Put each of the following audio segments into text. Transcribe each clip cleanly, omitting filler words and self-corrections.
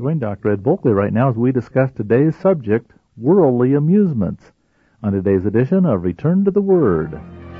Join Dr. Ed Bulkley right now as we discuss today's subject, worldly amusements, on today's edition of Return to the Word.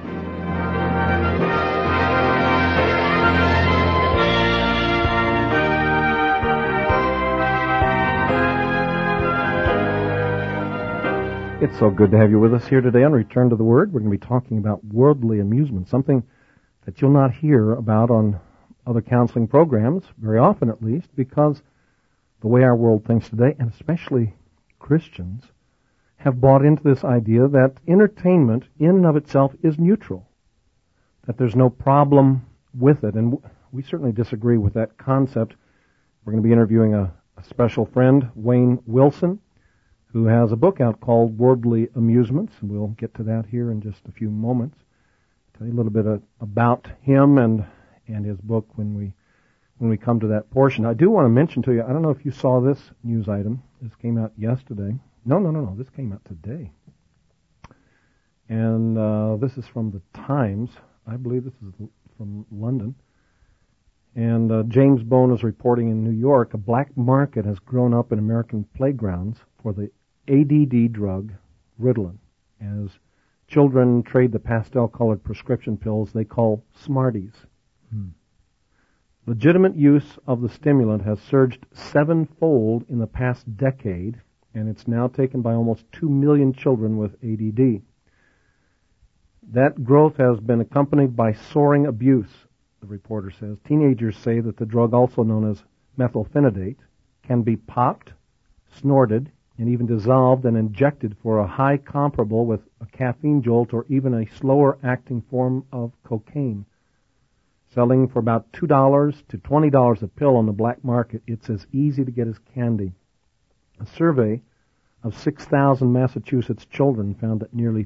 It's so good to have you with us here today on Return to the Word. We're going to be talking about worldly amusement, something that you'll not hear about on other counseling programs, very often at least, because the way our world thinks today, and especially Christians, have bought into this idea that entertainment in and of itself is neutral, that there's no problem with it, and we certainly disagree with that concept. We're going to be interviewing a special friend, Wayne Wilson, who has a book out called Worldly Amusements, and we'll get to that here in just a few moments. Tell you a little bit about him and his book when we come to that portion. I do want to mention to you, I don't know if you saw this news item. This came out yesterday. No, this came out today. And this is from the Times. I believe this is from London. And James Bone is reporting in New York, a black market has grown up in American playgrounds for the ADD drug, Ritalin, as children trade the pastel-colored prescription pills they call Smarties. Legitimate use of the stimulant has surged 7-fold in the past decade, and it's now taken by almost 2 million children with ADD. That growth has been accompanied by soaring abuse, the reporter says. Teenagers say that the drug, also known as methylphenidate, can be popped, snorted, and even dissolved and injected for a high comparable with a caffeine jolt or even a slower-acting form of cocaine. Selling for about $2 to $20 a pill on the black market, it's as easy to get as candy. A survey of 6,000 Massachusetts children found that nearly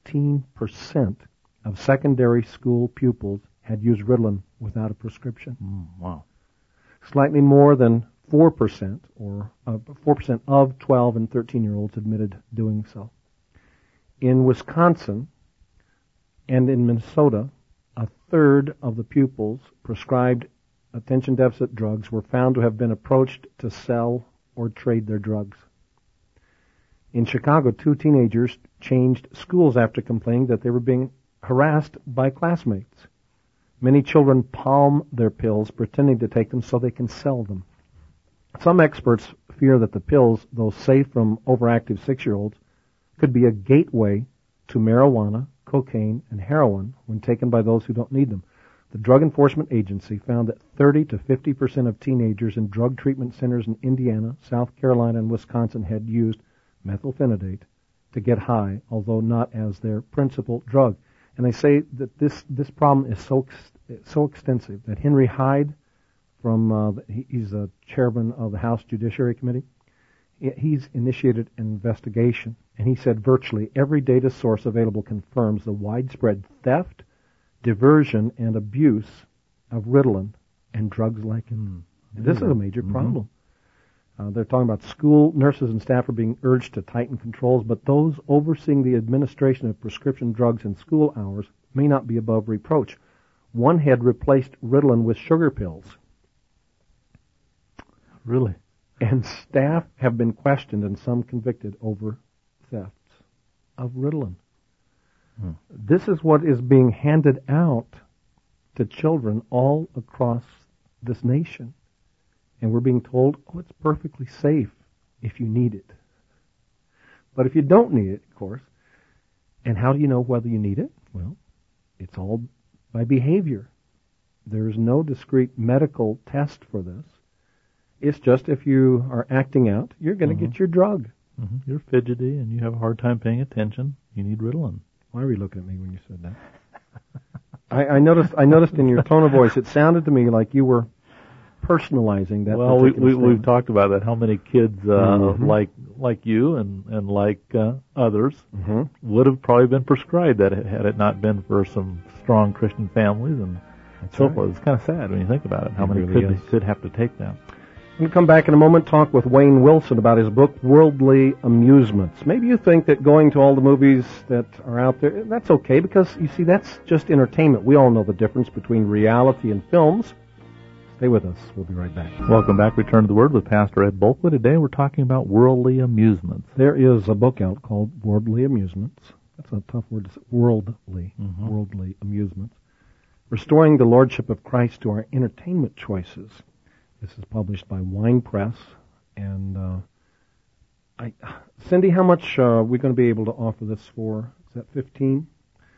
13% of secondary school pupils had used Ritalin without a prescription. Wow. Slightly more than 4%, or 4% of 12 and 13-year-olds admitted doing so. In Wisconsin and in Minnesota, a third of the pupils prescribed attention deficit drugs were found to have been approached to sell or trade their drugs. In Chicago, 2 teenagers changed schools after complaining that they were being harassed by classmates. Many children palm their pills, pretending to take them so they can sell them. Some experts fear that the pills, though safe from overactive 6-year-olds, could be a gateway to marijuana, cocaine, and heroin when taken by those who don't need them. The Drug Enforcement Agency found that 30 to 50% of teenagers in drug treatment centers in Indiana, South Carolina, and Wisconsin had used methylphenidate to get high, although not as their principal drug. And they say that this problem is so extensive that Henry Hyde, he's a chairman of the House Judiciary Committee, he's initiated an investigation, and he said virtually every data source available confirms the widespread theft, diversion, and abuse of Ritalin and drugs like it. This is a major problem. They're talking about school nurses and staff are being urged to tighten controls, but those overseeing the administration of prescription drugs in school hours may not be above reproach. One had replaced Ritalin with sugar pills. Really? And staff have been questioned and some convicted over thefts of Ritalin. This is what is being handed out to children all across this nation. And we're being told, it's perfectly safe if you need it. But if you don't need it, of course, and how do you know whether you need it? Well, it's all by behavior. There is no discrete medical test for this. It's just if you are acting out, you're going to get your drug. You're fidgety and you have a hard time paying attention. You need Ritalin. Why were you looking at me when you said that? I noticed in your tone of voice, it sounded to me like you were personalizing that. Well, we've talked about that. How many kids like you and like others would have probably been prescribed that had it not been for some strong Christian families and so forth. It's kind of sad when you think about it. How many could have to take that? I'm going to come back in a moment, talk with Wayne Wilson about his book, Worldly Amusements. Maybe you think that going to all the movies that are out there, that's okay, because, you see, that's just entertainment. We all know the difference between reality and films. Stay with us. We'll be right back. Welcome back. Return to the Word with Pastor Ed Bulkwood. Today we're talking about worldly amusements. There is a book out called Worldly Amusements. That's a tough word to say. Worldly amusements. Restoring the Lordship of Christ to Our Entertainment Choices. This is published by Wine Press. And Cindy, how much are we going to be able to offer this for? Is that $15?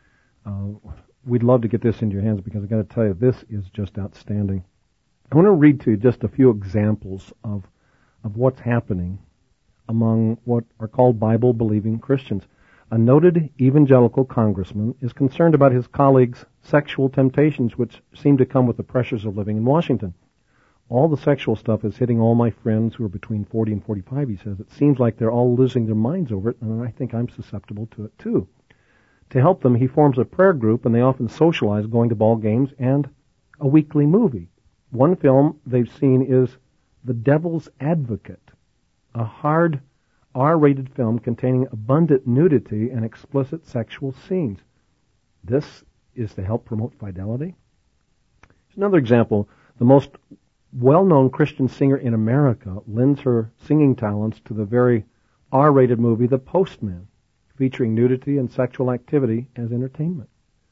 We'd love to get this into your hands because I've got to tell you, this is just outstanding. I want to read to you just a few examples of what's happening among what are called Bible-believing Christians. A noted evangelical congressman is concerned about his colleagues' sexual temptations, which seem to come with the pressures of living in Washington. All the sexual stuff is hitting all my friends who are between 40 and 45, he says. It seems like they're all losing their minds over it, and I think I'm susceptible to it too. To help them, he forms a prayer group, and they often socialize going to ball games and a weekly movie. One film they've seen is The Devil's Advocate, a hard R-rated film containing abundant nudity and explicit sexual scenes. This is to help promote fidelity. Here's another example. The most well-known Christian singer in America lends her singing talents to the very R-rated movie The Postman, featuring nudity and sexual activity as entertainment.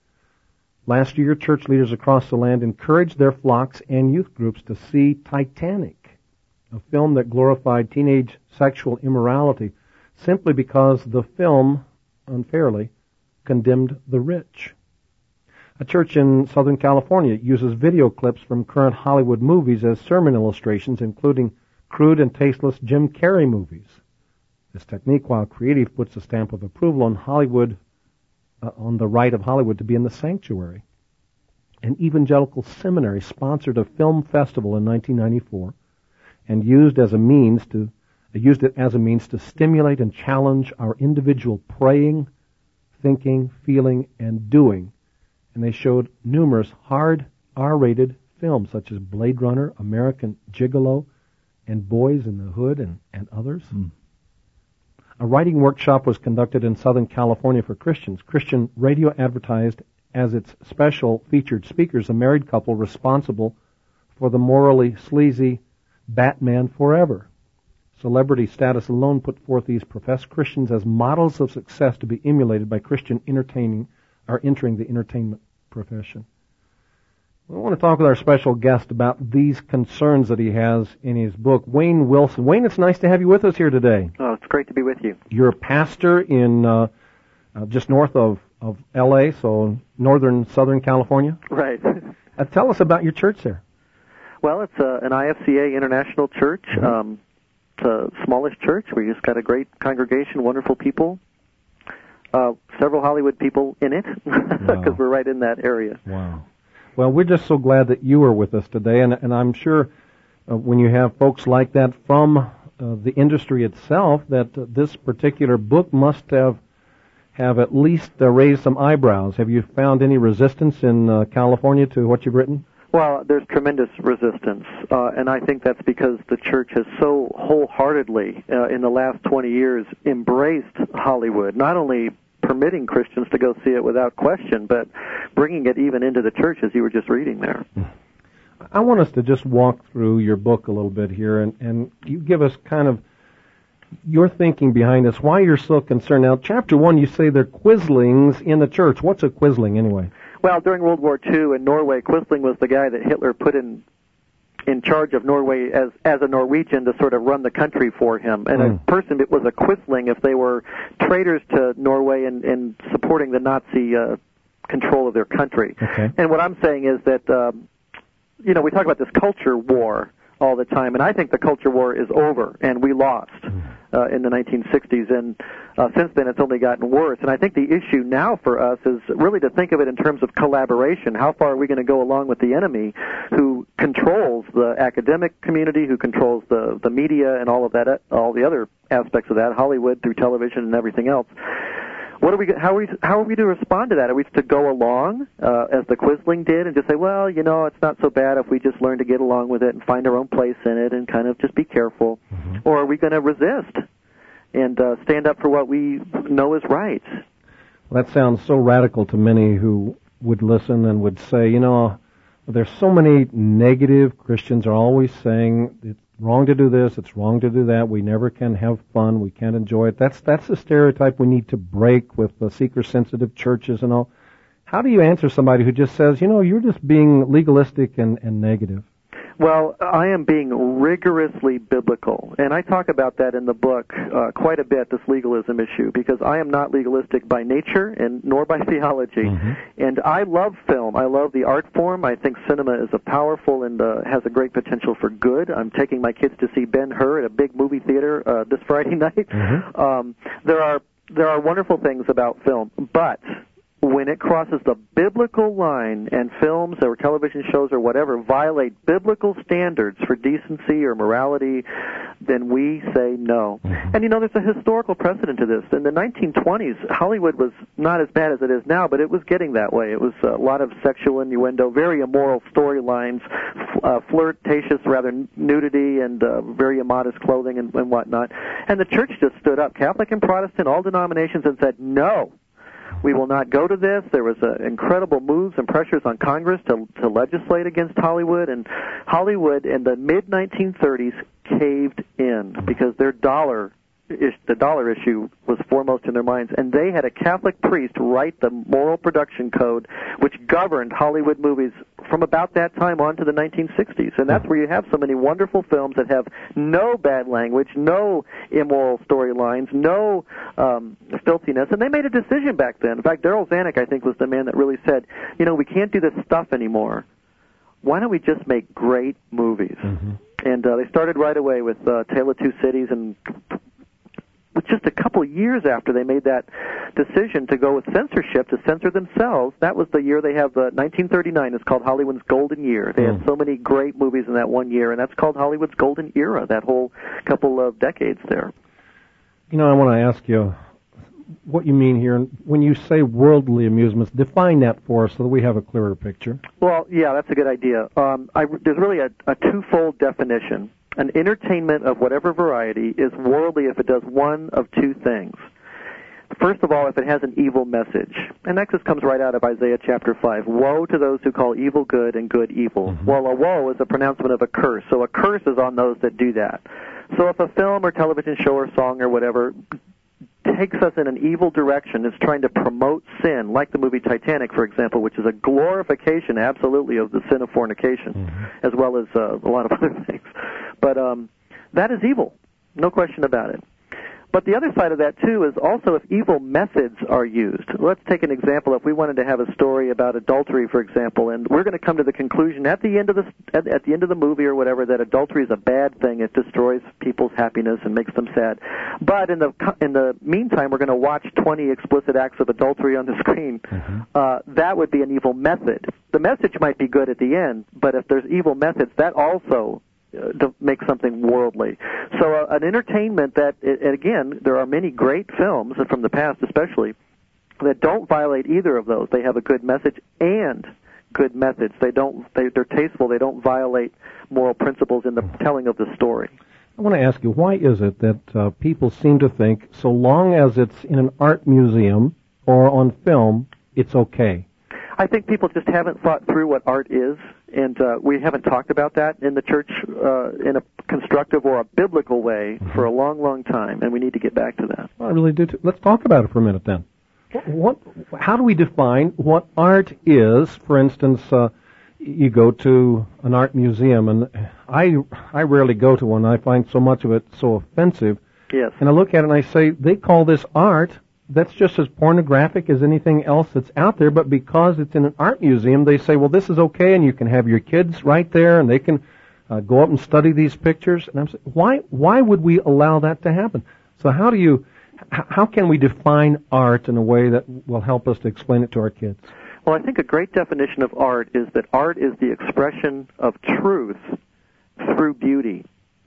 Last year, church leaders across the land encouraged their flocks and youth groups to see Titanic, a film that glorified teenage sexual immorality, simply because the film, unfairly, condemned the rich. A church in Southern California uses video clips from current Hollywood movies as sermon illustrations, including crude and tasteless Jim Carrey movies. This technique, while creative, puts a stamp of approval on Hollywood, on the right of Hollywood to be in the sanctuary. An evangelical seminary sponsored a film festival in 1994 and used it as a means to stimulate and challenge our individual praying, thinking, feeling, and doing. And they showed numerous hard R-rated films such as Blade Runner, American Gigolo, and Boys in the Hood, and others. A writing workshop was conducted in Southern California for Christians. Christian radio advertised as its special featured speakers a married couple responsible for the morally sleazy Batman Forever. Celebrity status alone put forth these professed Christians as models of success to be emulated by Christian entering the entertainment profession. We want to talk with our special guest about these concerns that he has in his book, Wayne Wilson. Wayne, it's nice to have you with us here today. Oh, it's great to be with you. You're a pastor in just north of L.A., so Southern California. Right. Tell us about your church there. Well, it's an IFCA international church. Mm-hmm. It's a smallish church. We just got a great congregation, wonderful people. Several Hollywood people in it, because we're right in that area. Wow. Well, we're just so glad that you are with us today, and I'm sure when you have folks like that from the industry itself, that this particular book must have at least raised some eyebrows. Have you found any resistance in California to what you've written? Well, there's tremendous resistance, and I think that's because the church has so wholeheartedly, in the last 20 years, embraced Hollywood, not only permitting Christians to go see it without question, but bringing it even into the church, as you were just reading there. I want us to just walk through your book a little bit here, and you give us kind of your thinking behind this, why you're so concerned. Now, Chapter 1, you say they're quislings in the church. What's a quisling, anyway? Well, during World War II in Norway, Quisling was the guy that Hitler put in charge of Norway as a Norwegian to sort of run the country for him. And a person, it was a Quisling if they were traitors to Norway and supporting the Nazi control of their country. Okay. And what I'm saying is that, we talk about this culture war all the time, and I think the culture war is over, and we lost in the 1960s, and since then it's only gotten worse. And I think the issue now for us is really to think of it in terms of collaboration. How far are we going to go along with the enemy who controls the academic community, who controls the media and all of that, all the other aspects of that, Hollywood through television and everything else? How are we to respond to that? Are we to go along, as the Quisling did, and just say, well, it's not so bad if we just learn to get along with it and find our own place in it and kind of just be careful? Mm-hmm. Or are we going to resist and stand up for what we know is right? Well, that sounds so radical to many who would listen and would say, There's so many negative Christians are always saying it's wrong to do this, it's wrong to do that, we never can have fun, we can't enjoy it. That's the stereotype we need to break with the seeker-sensitive churches and all. How do you answer somebody who just says, you're just being legalistic and negative? Well, I am being rigorously biblical, and I talk about that in the book quite a bit, this legalism issue, because I am not legalistic by nature and nor by theology. Mm-hmm. And I love film. I love the art form. I think cinema is a powerful and has a great potential for good. I'm taking my kids to see Ben-Hur at a big movie theater this Friday night. Mm-hmm. There are wonderful things about film, but when it crosses the biblical line and films or television shows or whatever violate biblical standards for decency or morality, then we say no. Mm-hmm. And there's a historical precedent to this. In the 1920s, Hollywood was not as bad as it is now, but it was getting that way. It was a lot of sexual innuendo, very immoral storylines, flirtatious, rather, nudity, and very immodest clothing and whatnot. And the church just stood up, Catholic and Protestant, all denominations, and said, no. We will not go to this. There was incredible moves and pressures on Congress to legislate against Hollywood, and Hollywood in the mid-1930s caved in because the dollar issue was foremost in their minds, and they had a Catholic priest write the moral production code which governed Hollywood movies from about that time on to the 1960s. And that's where you have so many wonderful films that have no bad language, no immoral storylines, no filthiness. And they made a decision back then. In fact, Daryl Zanuck, I think, was the man that really said, we can't do this stuff anymore. Why don't we just make great movies? Mm-hmm. And they started right away with Tale of Two Cities, and just a couple of years after they made that decision to go with censorship, to censor themselves, that was the year they have 1939 is called Hollywood's Golden Year. They had so many great movies in that one year, and that's called Hollywood's Golden Era, that whole couple of decades there. I want to ask you what you mean here. When you say worldly amusements, define that for us so that we have a clearer picture. Well, yeah, that's a good idea. There's really a twofold definition. An entertainment of whatever variety is worldly if it does one of two things. First of all, if it has an evil message. And that just comes right out of Isaiah chapter 5. Woe to those who call evil good and good evil. Mm-hmm. Well, a woe is a pronouncement of a curse, so a curse is on those that do that. So if a film or television show or song or whatever takes us in an evil direction, is trying to promote sin, like the movie Titanic, for example, which is a glorification, absolutely, of the sin of fornication, mm-hmm. as well as a lot of other things. But that is evil, no question about it. But the other side of that, too, is also if evil methods are used. Let's take an example. If we wanted to have a story about adultery, for example, and we're going to come to the conclusion at the end of the movie or whatever that adultery is a bad thing. It destroys people's happiness and makes them sad. But in the meantime, we're going to watch 20 explicit acts of adultery on the screen. Mm-hmm. That would be an evil method. The message might be good at the end, but if there's evil methods, that also to make something worldly. So an entertainment that, and again, there are many great films from the past especially that don't violate either of those. They have a good message and good methods. They're tasteful. They don't violate moral principles in the telling of the story. I want to ask you, why is it that people seem to think so long as it's in an art museum or on film, it's okay? I think people just haven't thought through what art is, and we haven't talked about that in the church in a constructive or a biblical way for a long, long time, and we need to get back to that. Well, I really do too. Let's talk about it for a minute then. How do we define what art is? For instance, you go to an art museum, and I rarely go to one. I find so much of it so offensive. Yes. And I look at it and I say, they call this art. That's just as pornographic as anything else that's out there, but because it's in an art museum, they say, well, this is okay, and you can have your kids right there, and they can go up and study these pictures. And I'm saying, why would we allow that to happen? So how can we define art in a way that will help us to explain it to our kids? Well, I think a great definition of art is that art is the expression of truth through beauty,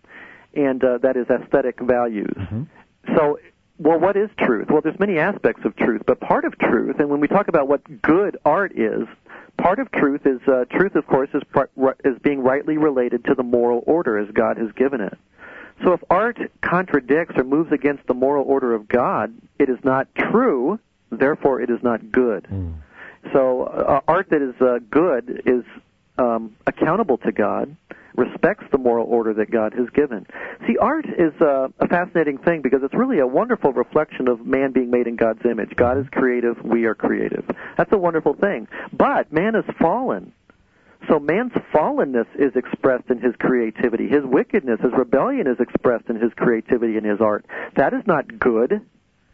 and that is aesthetic values. Mm-hmm. So, well, what is truth? Well, there's many aspects of truth, but part of truth, and when we talk about what good art is, part of truth is, of course, is being rightly related to the moral order as God has given it. So if art contradicts or moves against the moral order of God, it is not true, therefore it is not good. Mm. So art that is good is accountable to God, respects the moral order that God has given. See, art is a fascinating thing because it's really a wonderful reflection of man being made in God's image. God is creative, we are creative. That's a wonderful thing. But man is fallen. So man's fallenness is expressed in his creativity. His wickedness, his rebellion is expressed in his creativity and his art. That is not good.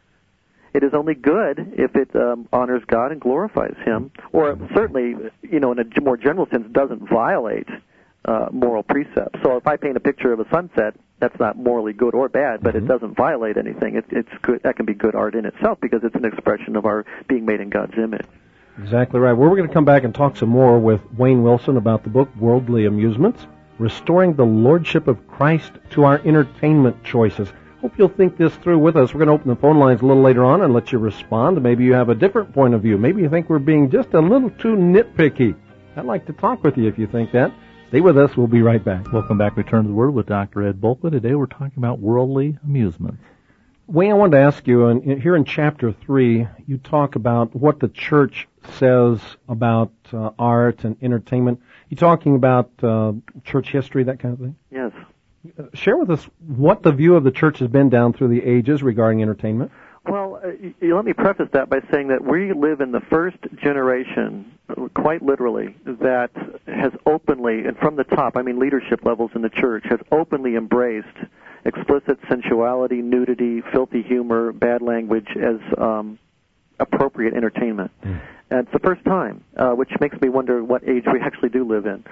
It is only good if it honors God and glorifies Him, or certainly, in a more general sense, doesn't violate moral precepts. So if I paint a picture of a sunset, that's not morally good or bad, but it doesn't violate anything. It's good. That can be good art in itself because it's an expression of our being made in God's image. Exactly right. Well, we're going to come back and talk some more with Wayne Wilson about the book Worldly Amusements, Restoring the Lordship of Christ to Our Entertainment Choices. Hope you'll think this through with us. We're going to open the phone lines a little later on and let you respond. Maybe you have a different point of view. Maybe you think we're being just a little too nitpicky. I'd like to talk with you if you think that. Stay with us. We'll be right back. Welcome back. Return to the Word with Dr. Ed Boltwood. Today we're talking about worldly amusements. Wayne, I wanted to ask you, here in Chapter 3, you talk about what the church says about art and entertainment. You talking about church history, that kind of thing? Yes. Share with us what the view of the church has been down through the ages regarding entertainment. Well, let me preface that by saying that we live in the first generation, quite literally, that has openly, and from the top, I mean leadership levels in the church, has openly embraced explicit sensuality, nudity, filthy humor, bad language as appropriate entertainment. And it's the first time, which makes me wonder what age we actually do live in.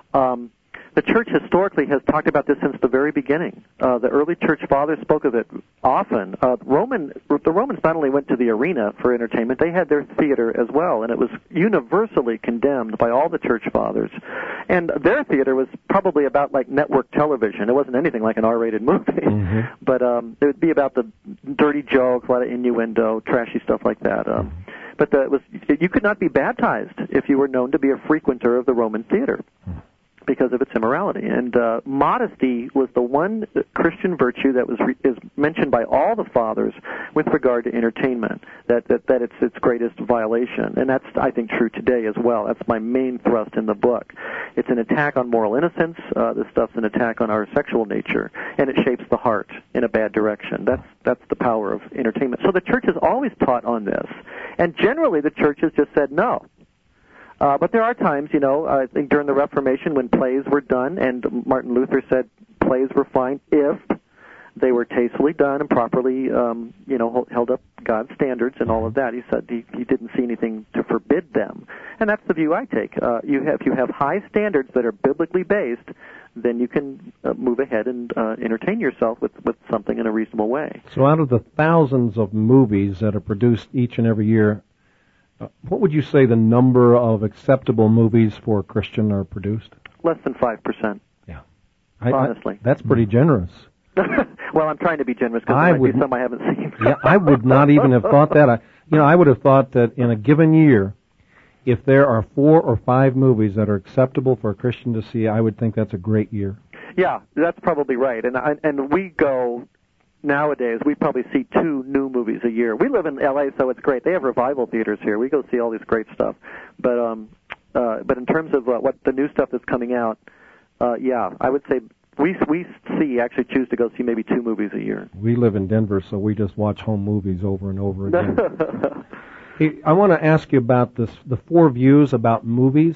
The church historically has talked about this since the very beginning. The early church fathers spoke of it often. The Romans not only went to the arena for entertainment, they had their theater as well, and it was universally condemned by all the church fathers. And their theater was probably about like network television. It wasn't anything like an R-rated movie, but it would be about the dirty jokes, a lot of innuendo, trashy stuff like that. But you could not be baptized if you were known to be a frequenter of the Roman theater, because of its immorality. And modesty was the one Christian virtue that is mentioned by all the fathers with regard to entertainment, that it's its greatest violation. And that's, I think, true today as well. That's my main thrust in the book. It's an attack on moral innocence. This stuff's an attack on our sexual nature, and it shapes the heart in a bad direction. That's the power of entertainment. So the church has always taught on this, and generally the church has just said no. But there are times, I think during the Reformation when plays were done, and Martin Luther said plays were fine if they were tastefully done and properly, held up God's standards and all of that. He said he didn't see anything to forbid them. And that's the view I take. If you have high standards that are biblically based, then you can move ahead and entertain yourself with something in a reasonable way. So out of the thousands of movies that are produced each and every year, what would you say the number of acceptable movies for a Christian are produced? Less than 5%. Yeah. Honestly. That's pretty generous. Well, I'm trying to be generous because there might be some I haven't seen. Yeah, I would not even have thought that. I would have thought that in a given year, if there are 4 or 5 movies that are acceptable for a Christian to see, I would think that's a great year. Yeah, that's probably right. And we go... Nowadays, we probably see 2 new movies a year. We live in L.A., so it's great. They have revival theaters here. We go see all this great stuff. But in terms of what the new stuff that's coming out, I would say we actually choose to go see maybe 2 movies a year. We live in Denver, so we just watch home movies over and over again. Hey, I want to ask you about the 4 views about movies.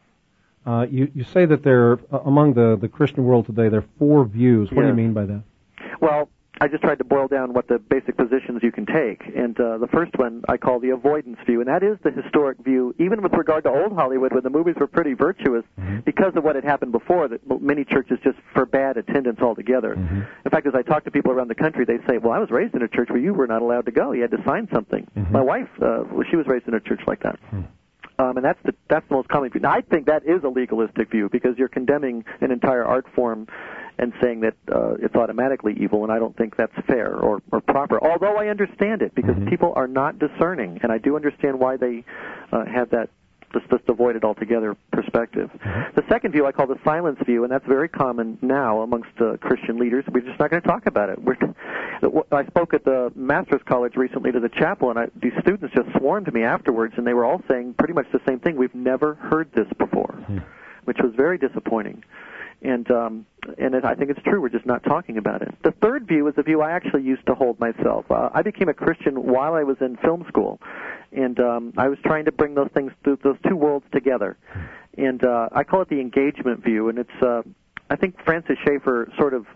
You say that there among the Christian world today, there are 4 views. What do you mean by that? Well, I just tried to boil down what the basic positions you can take. And the first one I call the avoidance view, and that is the historic view, even with regard to old Hollywood, when the movies were pretty virtuous, because of what had happened before, that many churches just forbade attendance altogether. In fact, as I talk to people around the country, they say, well, I was raised in a church where you were not allowed to go. You had to sign something. My wife, she was raised in a church like that. And that's the most common view. Now, I think that is a legalistic view because you're condemning an entire art form and saying that it's automatically evil, and I don't think that's fair or proper, although I understand it because people are not discerning, and I do understand why they have that just avoid it altogether perspective. The second view I call the silence view, and that's very common now amongst Christian leaders. We're just not going to talk about it. I spoke at the Master's College recently to the chapel, and these students just swarmed me afterwards, and they were all saying pretty much the same thing. We've never heard this before. which was very disappointing. And I think it's true. We're just not talking about it. The third view is the view I actually used to hold myself. I became a Christian while I was in film school, and I was trying to bring those two worlds together. And I call it the engagement view. And it's I think Francis Schaeffer sort of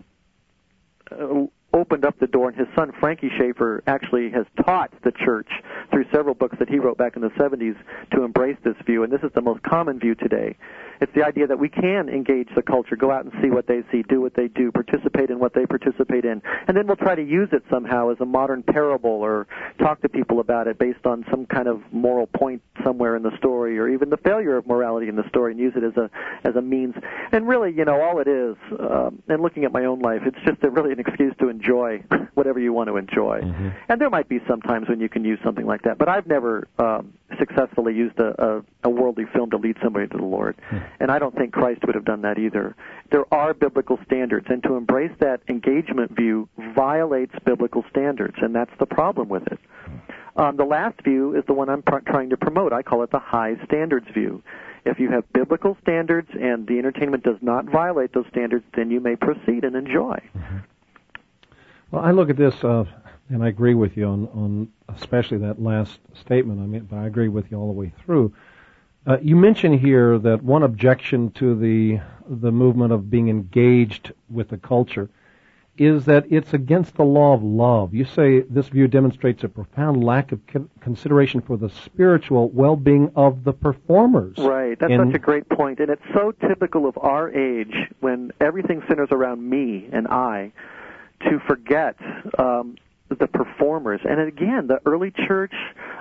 opened up the door, and his son Frankie Schaeffer actually has taught the church through several books that he wrote back in the 70s to embrace this view, and this is the most common view today. It's the idea that we can engage the culture, go out and see what they see, do what they do, participate in what they participate in, and then we'll try to use it somehow as a modern parable or talk to people about it based on some kind of moral point somewhere in the story, or even the failure of morality in the story, and use it as a means. And really, all it is, and looking at my own life, it's just really an excuse to enjoy whatever you want to enjoy. Mm-hmm. And there might be some times when you can use something like that, but I've never successfully used a worldly film to lead somebody to the Lord. Mm-hmm. And I don't think Christ would have done that either. There are biblical standards, and to embrace that engagement view violates biblical standards, and that's the problem with it. The last view is the one I'm trying to promote. I call it the high standards view. If you have biblical standards and the entertainment does not violate those standards, then you may proceed and enjoy. Mm-hmm. Well, I look at this, and I agree with you on especially that last statement. But I agree with you all the way through. You mention here that one objection to the movement of being engaged with the culture is that it's against the law of love. You say this view demonstrates a profound lack of consideration for the spiritual well-being of the performers. Right, that's such a great point, and it's so typical of our age when everything centers around me and I, to forget the performers. And again, the early church,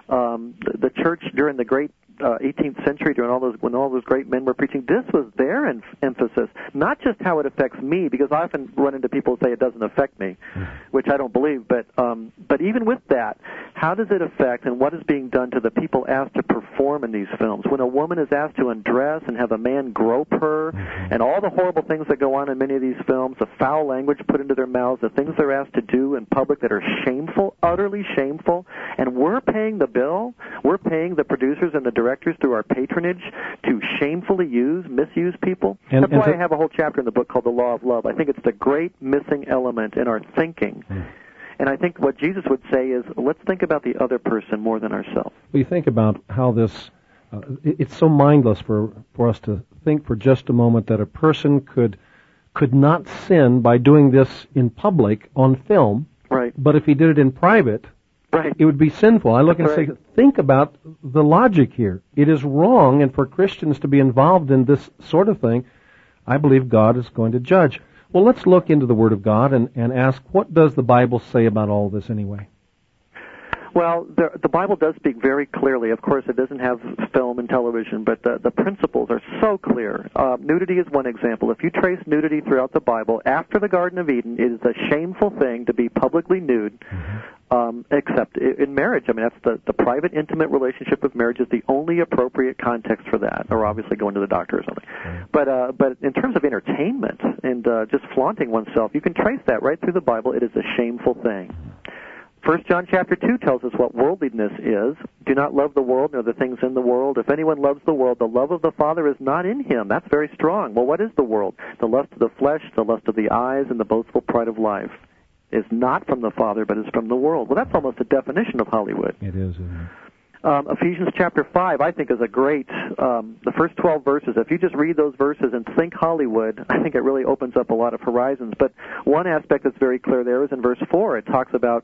the church during the great 18th century, when all those great men were preaching, this was their emphasis, not just how it affects me, because I often run into people who say it doesn't affect me, which I don't believe, but even with that, how does it affect and what is being done to the people asked to perform in these films? When a woman is asked to undress and have a man grope her, and all the horrible things that go on in many of these films, the foul language put into their mouths, the things they're asked to do in public that are shameful, utterly shameful, and we're paying the bill, we're paying the producers and the directors through our patronage to shamefully misuse people. That's why I have a whole chapter in the book called The Law of Love. I think it's the great missing element in our thinking. And I think what Jesus would say is, let's think about the other person more than ourselves. We think about how this, it's so mindless for us to think for just a moment that a person could not sin by doing this in public on film. Right. But if he did it in private, right, it would be sinful. I look and say, think about the logic here. It is wrong, and for Christians to be involved in this sort of thing, I believe God is going to judge. Well, let's look into the Word of God and ask, what does the Bible say about all this anyway? Well, the Bible does speak very clearly. Of course, it doesn't have film and television, but the principles are so clear. Nudity is one example. If you trace nudity throughout the Bible, after the Garden of Eden, it is a shameful thing to be publicly nude, except in marriage. I mean, that's the private, intimate relationship of marriage is the only appropriate context for that, or obviously going to the doctor or something. But in terms of entertainment and just flaunting oneself, you can trace that right through the Bible. It is a shameful thing. 1 John chapter 2 tells us what worldliness is. Do not love the world nor the things in the world. If anyone loves the world, the love of the Father is not in him. That's very strong. Well, what is the world? The lust of the flesh, the lust of the eyes, and the boastful pride of life is not from the Father, but is from the world. Well, that's almost a definition of Hollywood. It is, isn't it? Ephesians chapter 5, I think, is a great, the first 12 verses. If you just read those verses and think Hollywood, I think it really opens up a lot of horizons. But one aspect that's very clear there is in verse 4. It talks about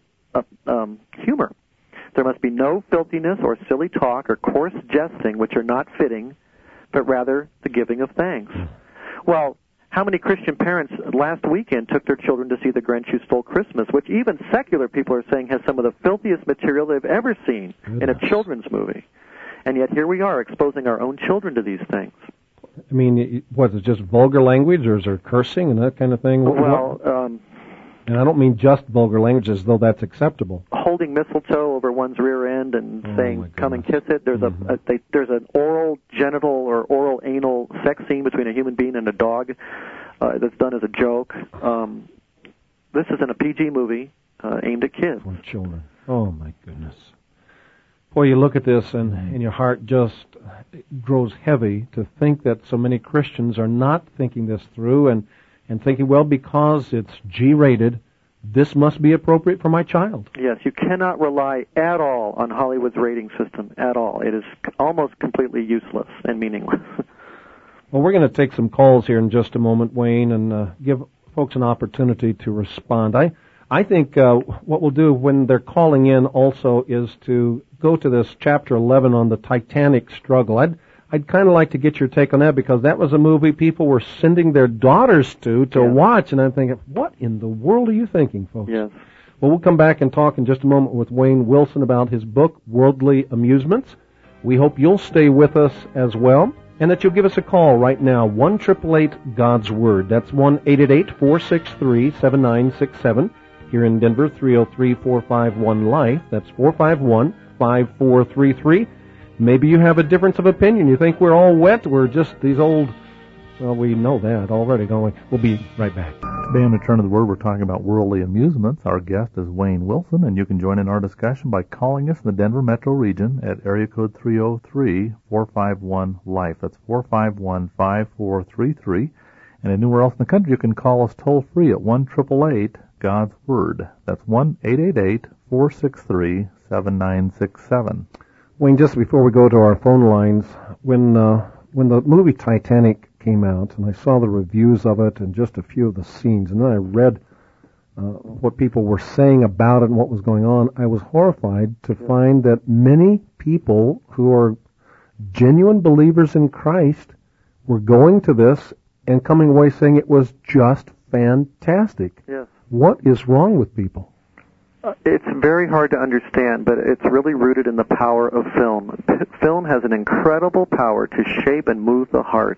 humor. There must be no filthiness or silly talk or coarse jesting, which are not fitting, but rather the giving of thanks. Well, how many Christian parents last weekend took their children to see The Grinch Who Stole Christmas, which even secular people are saying has some of the filthiest material they've ever seen in a children's movie? And yet here we are exposing our own children to these things. I mean, what, is it just vulgar language, or is there cursing and that kind of thing? Well, and I don't mean just vulgar language as though that's acceptable. Holding mistletoe over one's rear end and saying, come and kiss it. There's there's an oral genital or oral anal sex scene between a human being and a dog that's done as a joke. This isn't a PG movie aimed at kids. For children. Oh, my goodness. Boy, you look at this and your heart just grows heavy to think that so many Christians are not thinking this through and thinking, well, because it's G-rated, this must be appropriate for my child. Yes, you cannot rely at all on Hollywood's rating system at all. It is almost completely useless and meaningless. Well, we're going to take some calls here in just a moment, Wayne, and give folks an opportunity to respond. I think what we'll do when they're calling in also is to go to this chapter 11 on the Titanic struggle. I'd kind of like to get your take on that, because that was a movie people were sending their daughters to watch, and I'm thinking, what in the world are you thinking, folks? Yes. Well, we'll come back and talk in just a moment with Wayne Wilson about his book, Worldly Amusements. We hope you'll stay with us as well, and that you'll give us a call right now, 1-888-GODS-WORD. That's 1-888-463-7967. Here in Denver, 303-451-LIFE. That's 451-5433. Maybe you have a difference of opinion. You think we're all wet. We're just these old... Well, we know that already, don't we? We'll be right back. Today on Return to the Word, we're talking about worldly amusements. Our guest is Wayne Wilson, and you can join in our discussion by calling us in the Denver metro region at area code 303-451-LIFE. That's 451-5433. And anywhere else in the country, you can call us toll-free at 1-888-GODS-WORD. That's 1-888-463-7967. Wayne, just before we go to our phone lines, when the movie Titanic came out, and I saw the reviews of it and just a few of the scenes, and then I read what people were saying about it and what was going on, I was horrified to find that many people who are genuine believers in Christ were going to this and coming away saying it was just fantastic. Yes. What is wrong with people? It's very hard to understand, but it's really rooted in the power of film. Film has an incredible power to shape and move the heart.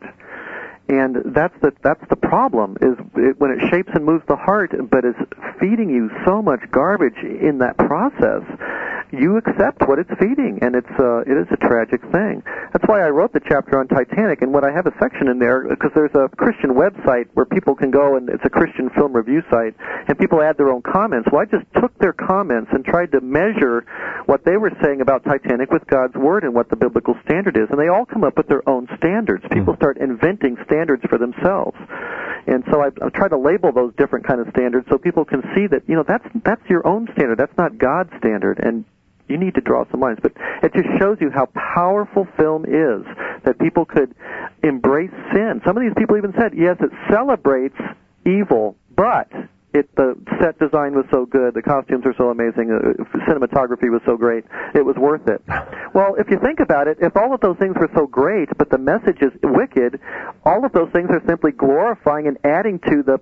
And that's the problem, is when it shapes and moves the heart, but is feeding you so much garbage in that process, you accept what it's feeding, and it is a tragic thing. That's why I wrote the chapter on Titanic, and I have a section in there, because there's a Christian website where people can go, and it's a Christian film review site, and people add their own comments. Well, I just took their comments and tried to measure what they were saying about Titanic with God's Word and what the biblical standard is, and they all come up with their own standards. People start inventing standards for themselves. And so I try to label those different kind of standards so people can see that, that's your own standard. That's not God's standard, and you need to draw some lines. But it just shows you how powerful film is, that people could embrace sin. Some of these people even said, yes, it celebrates evil, but the set design was so good, the costumes were so amazing, cinematography was so great, it was worth it. Well, if you think about it, if all of those things were so great, but the message is wicked, all of those things are simply glorifying and adding to the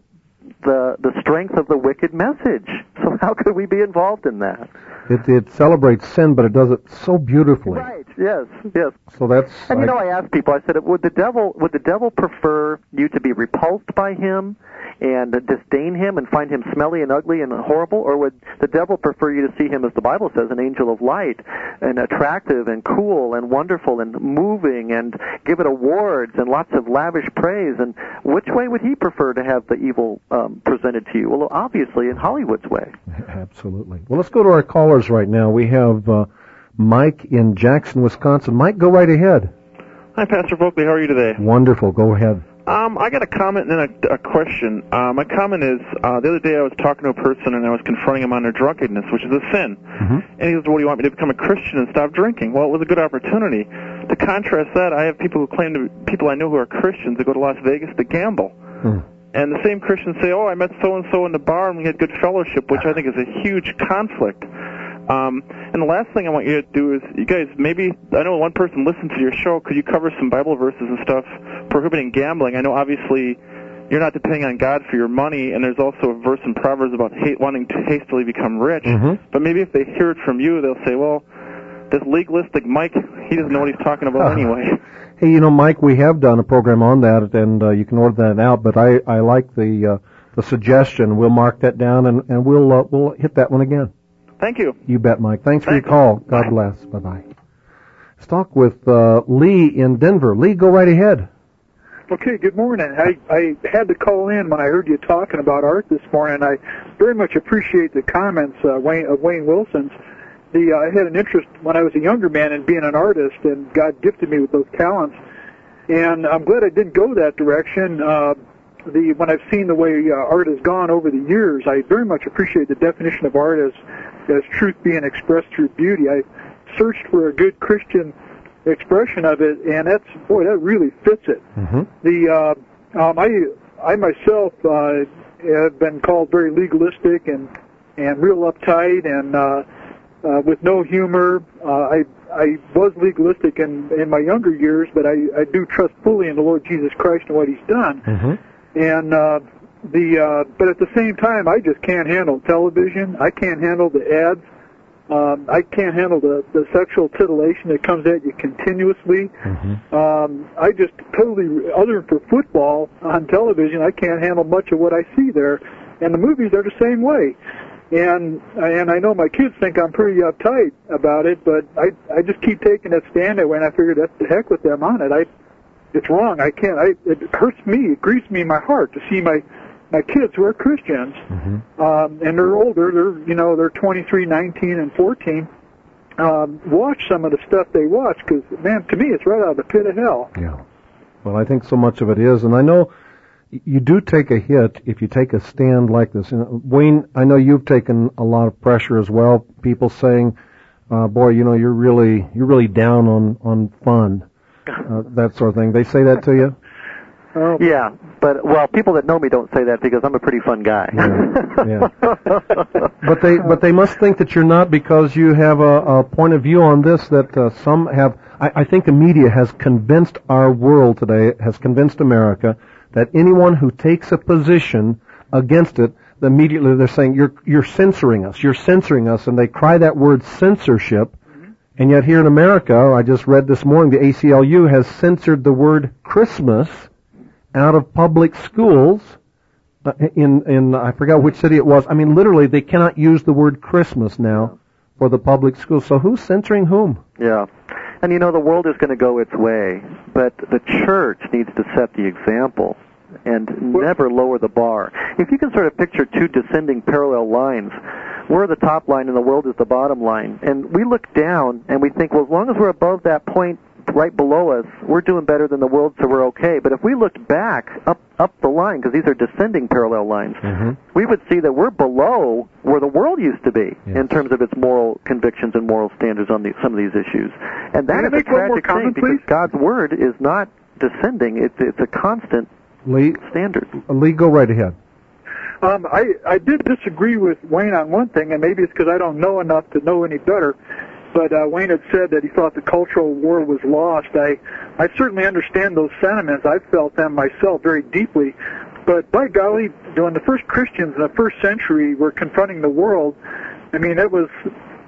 strength of the wicked message. So how could we be involved in that? It celebrates sin, but it does it so beautifully. Right. Yes. Yes. So that's. And I asked people. I said, would the devil prefer you to be repulsed by him and disdain him and find him smelly and ugly and horrible, or would the devil prefer you to see him, as the Bible says, an angel of light and attractive and cool and wonderful and moving, and give it awards and lots of lavish praise? And which way would he prefer to have the evil presented to you? Well, obviously in Hollywood's way. Absolutely. Well, let's go to our callers right now. We have Mike in Jackson, Wisconsin. Mike, go right ahead. Hi, Pastor Folkley. How are you today? Wonderful. Go ahead. I got a comment and then a question. My comment is, the other day I was talking to a person and I was confronting him on their drunkenness, which is a sin. Mm-hmm. And he goes, "What do you want me to become a Christian and stop drinking?" Well, it was a good opportunity. To contrast that, I have people who claim to be people I know who are Christians that go to Las Vegas to gamble. And the same Christians say, "Oh, I met so-and-so in the bar and we had good fellowship," which I think is a huge conflict. And the last thing I want you to do is, you guys, maybe, I know one person listens to your show, could you cover some Bible verses and stuff prohibiting gambling? I know obviously you're not depending on God for your money, and there's also a verse in Proverbs about wanting to hastily become rich. Mm-hmm. But maybe if they hear it from you, they'll say, well, this legalistic Mike, he doesn't know what he's talking about anyway. Hey, Mike, we have done a program on that, and you can order that out, but I like the suggestion. We'll mark that down, and we'll hit that one again. Thank you. You bet, Mike. Thanks for your call. God bless. Bye-bye. Let's talk with Lee in Denver. Lee, go right ahead. Okay, good morning. I had to call in when I heard you talking about art this morning. I very much appreciate the comments of Wayne Wilson's. I had an interest when I was a younger man in being an artist, and God gifted me with those talents. And I'm glad I didn't go that direction. When I've seen the way art has gone over the years, I very much appreciate the definition of art as truth being expressed through beauty. I searched for a good Christian expression of it, and that really fits it. I myself have been called very legalistic and real uptight and with no humor. I was legalistic in my younger years, but I do trust fully in the Lord Jesus Christ and what He's done. And but at the same time, I just can't handle television. I can't handle the ads. I can't handle the sexual titillation that comes at you continuously. I just totally, other than for football on television, I can't handle much of what I see there. And the movies are the same way. And I know my kids think I'm pretty uptight about it, but I just keep taking that stand that way, and I figured that's the heck with them on it. It's wrong. I can't. It hurts me. It grieves me in my heart to see my kids who are Christians, and they're older. They're 23, 19, and 14. Watch some of the stuff they watch, because man, to me, it's right out of the pit of hell. Yeah. Well, I think so much of it is, and I know you do take a hit if you take a stand like this. Wayne, I know you've taken a lot of pressure as well. People saying, "Boy, you're really down on fun." That sort of thing. They say that to you? Yeah, but people that know me don't say that because I'm a pretty fun guy. Yeah. But they must think that you're not, because you have a point of view on this that some have. I think the media has convinced our world today, has convinced America, that anyone who takes a position against it, immediately they're saying you're censoring us, and they cry that word censorship. And yet here in America, I just read this morning, the ACLU has censored the word Christmas out of public schools in I forgot which city it was. I mean, literally, they cannot use the word Christmas now for the public schools. So who's censoring whom? Yeah. And the world is going to go its way, but the church needs to set the example and never lower the bar. If you can sort of picture two descending parallel lines, we're the top line and the world is the bottom line. And we look down and we think, well, as long as we're above that point right below us, we're doing better than the world, so we're okay. But if we looked back up the line, because these are descending parallel lines, we would see that we're below where the world used to be in terms of its moral convictions and moral standards on some of these issues. And that is a tragic thing, because God's Word is not descending. It's a constant standard. Lee, go right ahead. I did disagree with Wayne on one thing, and maybe it's because I don't know enough to know any better. But Wayne had said that he thought the cultural war was lost. I certainly understand those sentiments. I felt them myself very deeply. But by golly, when the first Christians in the first century were confronting the world, I mean, it was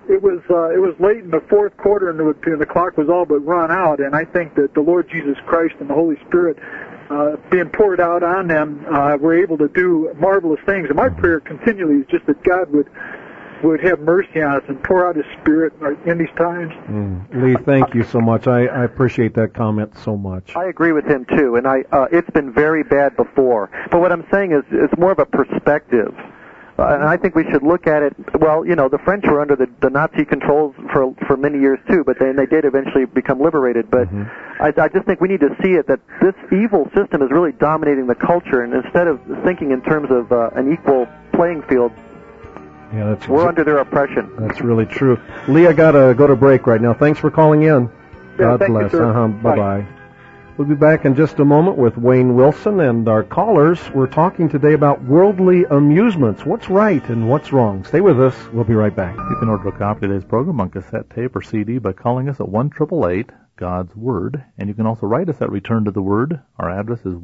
late in the fourth quarter, and the clock was all but run out. And I think that the Lord Jesus Christ and the Holy Spirit, being poured out on them, were able to do marvelous things. And my prayer continually is just that God would have mercy on us and pour out His Spirit in these times. Lee, thank you so much. I appreciate that comment so much. I agree with him too, and it's been very bad before. But what I'm saying is, it's more of a perspective. And I think we should look at it. Well, the French were under the Nazi controls for many years too, but then they did eventually become liberated. But I just think we need to see it that this evil system is really dominating the culture, and instead of thinking in terms of an equal playing field, we're under their oppression. That's really true. Lee, I gotta go to break right now. Thanks for calling in. God bless. You, sir. Bye-bye. We'll be back in just a moment with Wayne Wilson and our callers. We're talking today about worldly amusements. What's right and what's wrong? Stay with us. We'll be right back. You can order a copy of today's program on cassette tape or CD by calling us at 1-888 God's Word. And you can also write us at Return to the Word. Our address is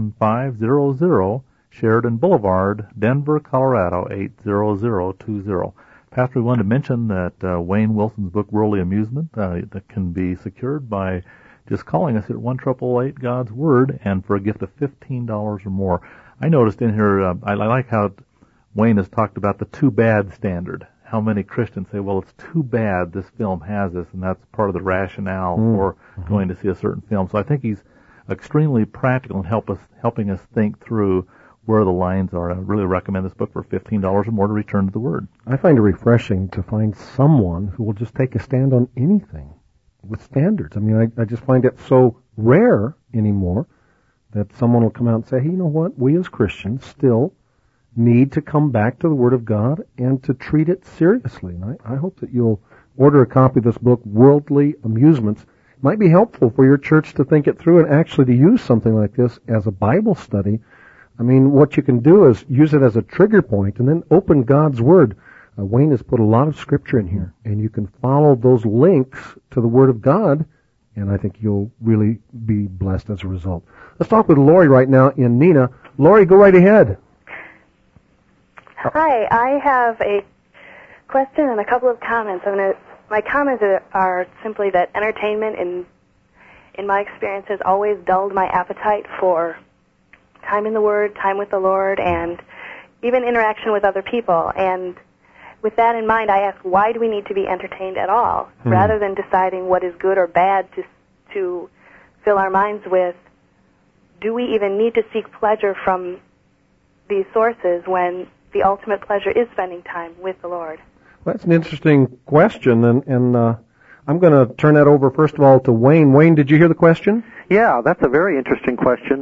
11500 Sheridan Boulevard, Denver, Colorado, 80020. Pastor, we wanted to mention that Wayne Wilson's book, Worldly Amusement, that can be secured by just calling us at 1-888 God's Word, and for a gift of $15 or more. I noticed in here, I like how Wayne has talked about the too bad standard. How many Christians say, well, it's too bad this film has this, and that's part of the rationale for going to see a certain film. So I think he's extremely practical in helping us think through where the lines are. I really recommend this book for $15 or more to return to the Word. I find it refreshing to find someone who will just take a stand on anything with standards. I mean, I just find it so rare anymore that someone will come out and say, hey, you know what? We as Christians still need to come back to the Word of God and to treat it seriously. And I hope that you'll order a copy of this book, Worldly Amusements. It might be helpful for your church to think it through and actually to use something like this as a Bible study. I mean, what you can do is use it as a trigger point and then open God's Word. Wayne has put a lot of Scripture in here, and you can follow those links to the Word of God, and I think you'll really be blessed as a result. Let's talk with Lori right now in Neenah. Lori, go right ahead. Hi, I have a question and a couple of comments. My comments are simply that entertainment, in my experience, has always dulled my appetite for time in the Word, time with the Lord, and even interaction with other people. And with that in mind, I ask, why do we need to be entertained at all? Rather than deciding what is good or bad to fill our minds with, do we even need to seek pleasure from these sources when the ultimate pleasure is spending time with the Lord? Well, that's an interesting question, and I'm going to turn that over, first of all, to Wayne. Wayne, did you hear the question? Yeah, that's a very interesting question.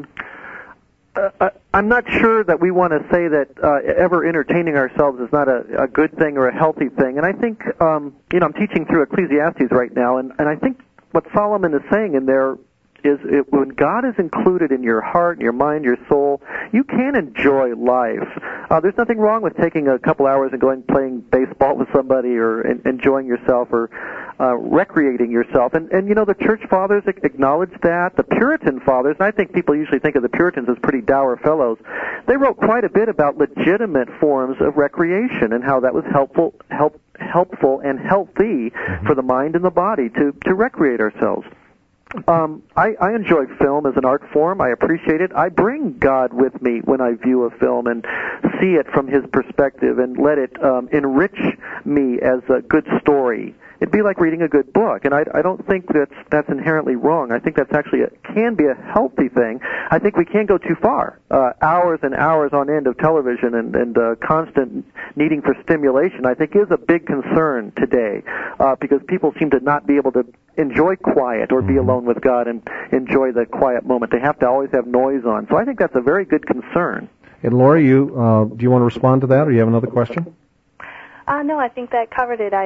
I'm not sure that we want to say that ever entertaining ourselves is not a good thing or a healthy thing. And I think, I'm teaching through Ecclesiastes right now, and I think what Solomon is saying in there is when God is included in your heart, your mind, your soul, you can enjoy life. There's nothing wrong with taking a couple hours and going playing baseball with somebody or enjoying yourself or recreating yourself. And the church fathers acknowledged that. The Puritan fathers, and I think people usually think of the Puritans as pretty dour fellows, they wrote quite a bit about legitimate forms of recreation and how that was helpful and healthy for the mind and the body to recreate ourselves. I enjoy film as an art form. I appreciate it. I bring God with me when I view a film and see it from His perspective and let it enrich me as a good story. It'd be like reading a good book, and I don't think that's inherently wrong. I think that's actually can be a healthy thing. I think we can't go too far. Hours and hours on end of television and constant needing for stimulation, I think, is a big concern today because people seem to not be able to enjoy quiet or be alone with God and enjoy the quiet moment. They have to always have noise on. So I think that's a very good concern. And Lori, do you want to respond to that, or do you have another question? No, I think that covered it.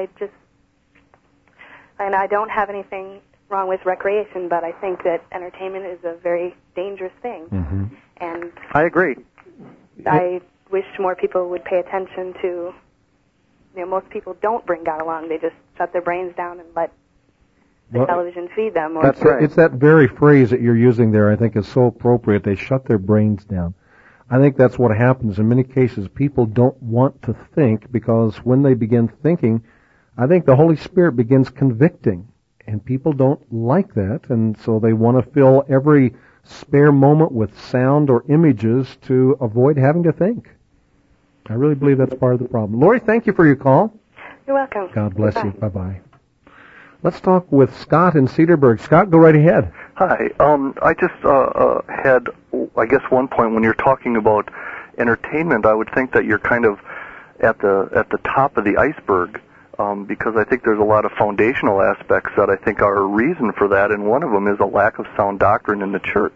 And I don't have anything wrong with recreation, but I think that entertainment is a very dangerous thing. And I agree. I wish more people would pay attention to, most people don't bring God along. They just shut their brains down and let the television feed them. That's right. It's that very phrase that you're using there, I think, is so appropriate. They shut their brains down. I think that's what happens. In many cases, people don't want to think because when they begin thinking, I think the Holy Spirit begins convicting, and people don't like that, and so they want to fill every spare moment with sound or images to avoid having to think. I really believe that's part of the problem. Lori, thank you for your call. You're welcome. God bless you. Bye-bye. Let's talk with Scott in Cedarburg. Scott, go right ahead. Hi. I just had, I guess, one point when you're talking about entertainment, I would think that you're kind of at the top of the iceberg. Because I think there's a lot of foundational aspects that I think are a reason for that, and one of them is a lack of sound doctrine in the church.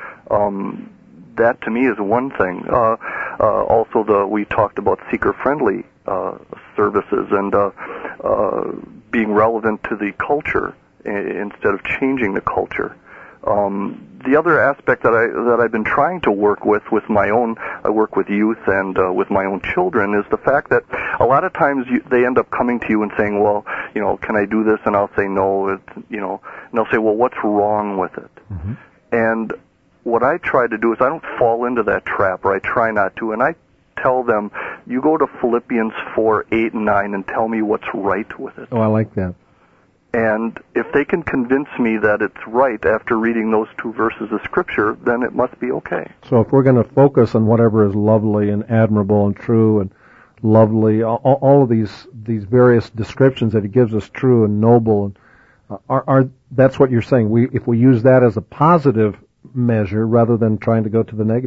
That to me is one thing. Also, we talked about seeker-friendly services and being relevant to the culture instead of changing the culture. The other aspect that I've been trying to work with I work with youth and with my own children, is the fact that a lot of times they end up coming to you and saying, well, can I do this? And I'll say no. And they'll say, well, what's wrong with it? And what I try to do is I don't fall into that trap, or I try not to, and I tell them, you go to Philippians 4, 8, and 9 and tell me what's right with it. Oh, I like that. And if they can convince me that it's right after reading those two verses of Scripture, then it must be okay. So if we're going to focus on whatever is lovely and admirable and true and lovely, all of these various descriptions that he gives us, true and noble, and that's what you're saying. If we use that as a positive measure rather than trying to go to the negative. Right.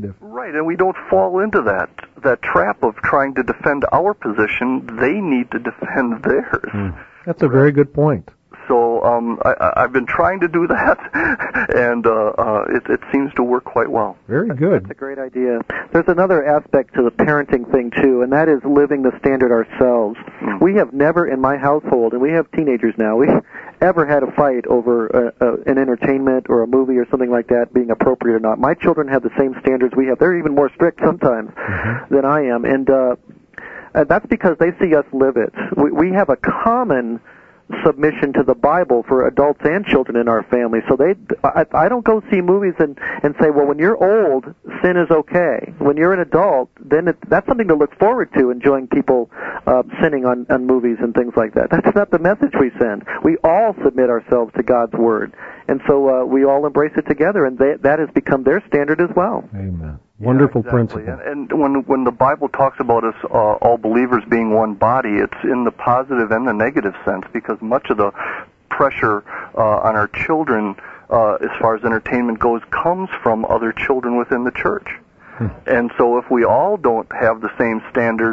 Right, and we don't fall into that trap of trying to defend our position. They need to defend theirs. That's a very good point. So I've been trying to do that, and it seems to work quite well. Very good. That's a great idea. There's another aspect to the parenting thing, too, and that is living the standard ourselves. We have never, in my household, and we have teenagers now, we ever had a fight over an entertainment or a movie or something like that being appropriate or not. My children have the same standards we have. They're even more strict sometimes than I am, and that's because they see us live it. We have a common submission to the Bible for adults and children in our family. So I don't go see movies and say, well, when you're old, sin is okay. When you're an adult, then that's something to look forward to, enjoying people sinning on movies and things like that. That's not the message we send. We all submit ourselves to God's Word. And so we all embrace it together, and that has become their standard as well. Amen. Wonderful principle. And when the Bible talks about us all believers being one body, it's in the positive and the negative sense, because much of the pressure on our children as far as entertainment goes comes from other children within the church. And so if we all don't have the same standard,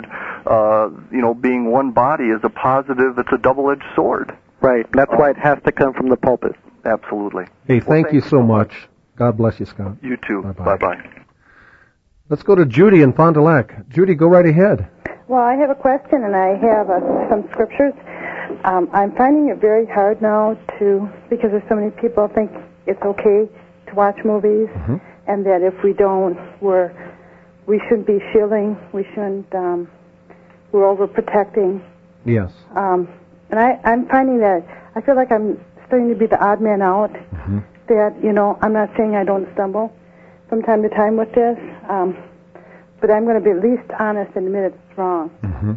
being one body is a positive, it's a double-edged sword. Right. That's why it has to come from the pulpit. Absolutely. Hey, thank you so much. God bless you, Scott. You too. Bye-bye. Bye-bye. Let's go to Judy in Fond du Lac. Judy, go right ahead. Well, I have a question, and I have some scriptures. I'm finding it very hard now because there's so many people think it's okay to watch movies, and that if we don't, we shouldn't be shielding, we shouldn't, we're overprotecting. Yes. And I'm finding that I feel like I'm starting to be the odd man out, that, I'm not saying I don't stumble from time to time with this, but I'm going to be at least honest and admit it's wrong.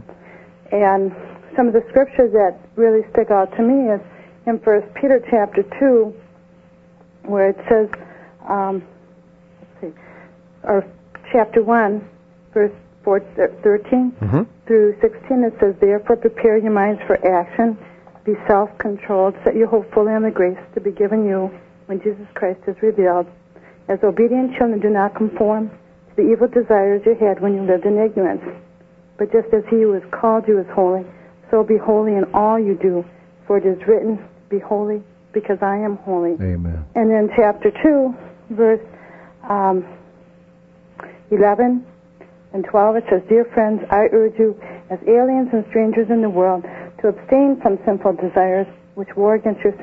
And some of the scriptures that really stick out to me is in 1 Peter chapter 2, where it says, or chapter 1, verse 13 through 16, it says, therefore prepare your minds for action, be self-controlled, set your hope fully on the grace to be given you when Jesus Christ is revealed. As obedient children, do not conform to the evil desires you had when you lived in ignorance. But just as he who has called you is holy, so be holy in all you do. For it is written, be holy, because I am holy. Amen. And then chapter 2, verse 11 and 12, it says, dear friends, I urge you, as aliens and strangers in the world, to abstain from sinful desires which war against your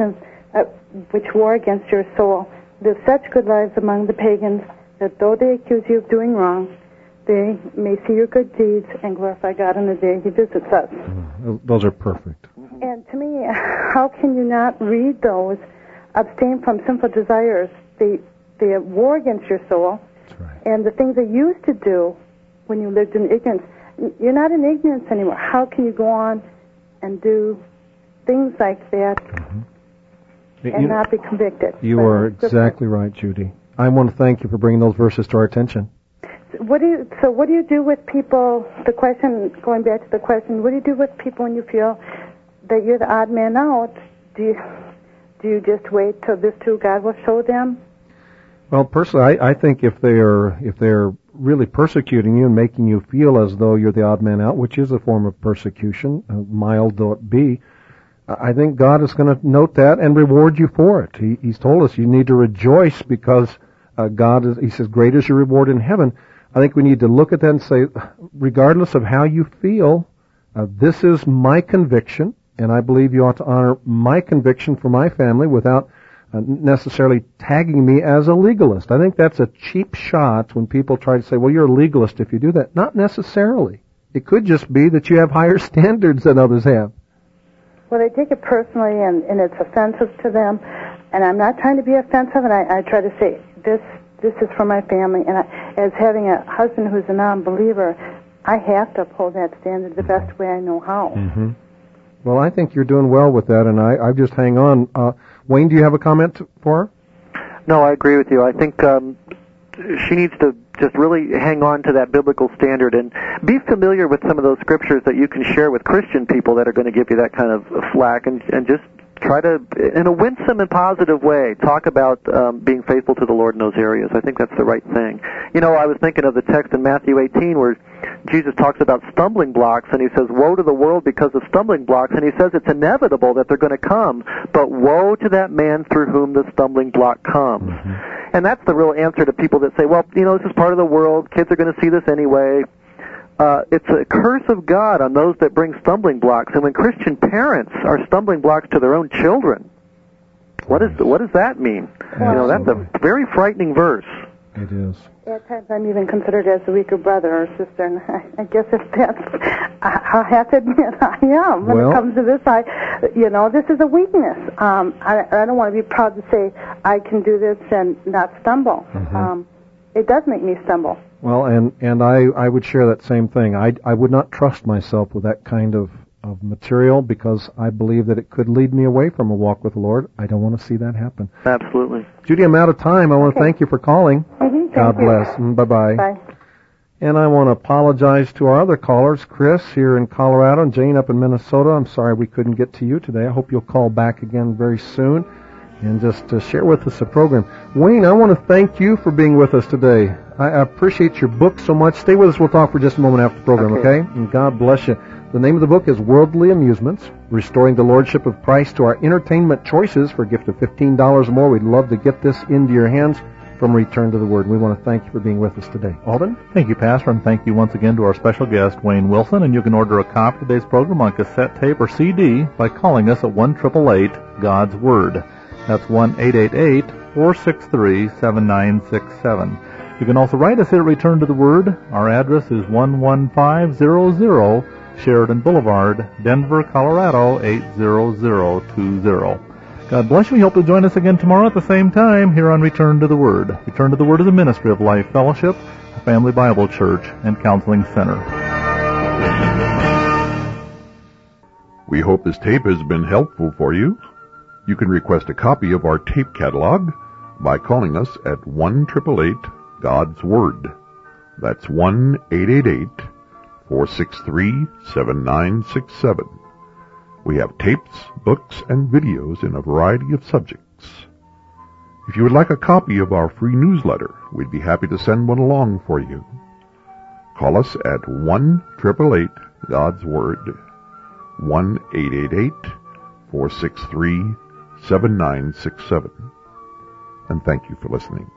soul. Live such good lives among the pagans that though they accuse you of doing wrong, they may see your good deeds and glorify God on the day he visits us. Those are perfect. And to me, how can you not read those? Abstain from sinful desires. They war against your soul. That's right. And the things they used to do when you lived in ignorance. You're not in ignorance anymore. How can you go on and do things like that and not be convicted? You are exactly right, Judy. I want to thank you for bringing those verses to our attention. What do you do with people, going back to the question, what do you do with people when you feel that you're the odd man out? Do you just wait till this too God will show them? Well, personally, I think if they're really persecuting you and making you feel as though you're the odd man out, which is a form of persecution, mild though it be, I think God is going to note that and reward you for it. He's told us you need to rejoice because he says, great is your reward in heaven. I think we need to look at that and say, regardless of how you feel, this is my conviction, and I believe you ought to honor my conviction for my family without necessarily tagging me as a legalist. I think that's a cheap shot when people try to say, well, you're a legalist if you do that. Not necessarily. It could just be that you have higher standards than others have. Well, they take it personally, and it's offensive to them. And I'm not trying to be offensive, and I try to say, this is for my family. And as having a husband who's a non-believer, I have to uphold that standard the best way I know how. Mm-hmm. Well, I think you're doing well with that, and I just hang on. Wayne, do you have a comment for her? No, I agree with you. I think she needs to just really hang on to that biblical standard and be familiar with some of those scriptures that you can share with Christian people that are going to give you that kind of flack, and just try to, in a winsome and positive way, talk about being faithful to the Lord in those areas. I think that's the right thing. You know, I was thinking of the text in Matthew 18 where Jesus talks about stumbling blocks, and he says, woe to the world because of stumbling blocks, and he says it's inevitable that they're going to come, but woe to that man through whom the stumbling block comes. Mm-hmm. And that's the real answer to people that say, well, you know, this is part of the world, kids are going to see this anyway. It's a curse of God on those that bring stumbling blocks, and when Christian parents are stumbling blocks to their own children, what does that mean? You know, that's a very frightening verse. It is. At times I'm even considered as a weaker brother or sister, and I guess if that's, I have to admit I am. When it comes to this, this is a weakness. I don't want to be proud to say I can do this and not stumble. Mm-hmm. It does make me stumble. Well, and I would share that same thing. I would not trust myself with that kind of material because I believe that it could lead me away from a walk with the Lord. I don't want to see that happen. Absolutely. Judy, I'm out of time. I want to thank you for calling. Mm-hmm, God bless. Bye-bye. Bye. And I want to apologize to our other callers, Chris here in Colorado and Jane up in Minnesota. I'm sorry we couldn't get to you today. I hope you'll call back again very soon and just share with us the program. Wayne, I want to thank you for being with us today. I appreciate your book so much. Stay with us. We'll talk for just a moment after the program, okay? And God bless you. The name of the book is Worldly Amusements, Restoring the Lordship of Christ to Our Entertainment Choices for a gift of $15 or more. We'd love to get this into your hands from Return to the Word. We want to thank you for being with us today. Alden? Thank you, Pastor, and thank you once again to our special guest, Wayne Wilson. And you can order a copy of today's program on cassette tape or CD by calling us at 1-888-GODS-WORD. That's 1-888-463-7967. You can also write us here at Return to the Word. Our address is 11500 Sheridan Boulevard, Denver, Colorado, 80020. God bless you. We hope you'll join us again tomorrow at the same time here on Return to the Word. Return to the Word is a ministry of Life Fellowship, a Family Bible Church, and Counseling Center. We hope this tape has been helpful for you. You can request a copy of our tape catalog by calling us at 1-888-GODS-WORD. That's 1-888-463-7967. We have tapes, books, and videos in a variety of subjects. If you would like a copy of our free newsletter, we'd be happy to send one along for you. Call us at 1-888-GODS-WORD, 1-888-463-7967. And thank you for listening.